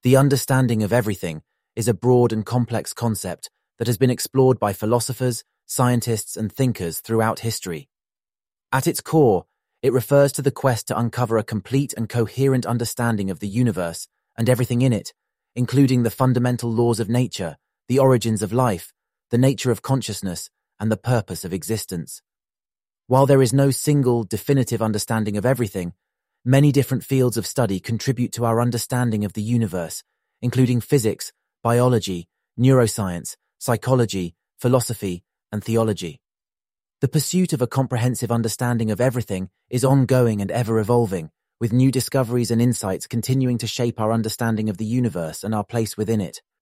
The understanding of everything is a broad and complex concept that has been explored by philosophers, scientists, and thinkers throughout history. At its core, it refers to the quest to uncover a complete and coherent understanding of the universe and everything in it, including the fundamental laws of nature, the origins of life, the nature of consciousness, and the purpose of existence. While there is no single, definitive understanding of everything, many different fields of study contribute to our understanding of the universe, including physics, biology, neuroscience, psychology, philosophy, and theology. The pursuit of a comprehensive understanding of everything is ongoing and ever-evolving, with new discoveries and insights continuing to shape our understanding of the universe and our place within it.